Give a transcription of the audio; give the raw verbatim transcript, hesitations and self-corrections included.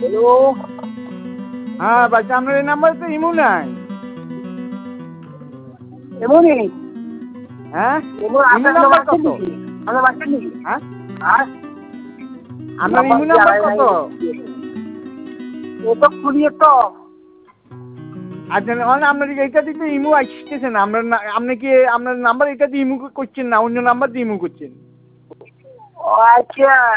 Hello. হ্যাঁ বাচ্চা আপনার এই নাম্বারে তো ইমো নাই। এমনই হ্যাঁ ইমো ইমো আপনার নাম্বার আছে কত? নাকি? আপনার বাচ্চা নেই? হ্যাঁ আর আপনার ইমো নাম্বার কত? এ তো খুলিয়ে তো আচ্ছা মানে আপনার এইটা দিতে ইমো আসতেছে না। আপনার আপনি কি আপনার নাম্বার এটা দিয়ে ইমো করছেন না অন্য নাম্বার দিয়ে ইমো করছেন? ও আচ্ছা।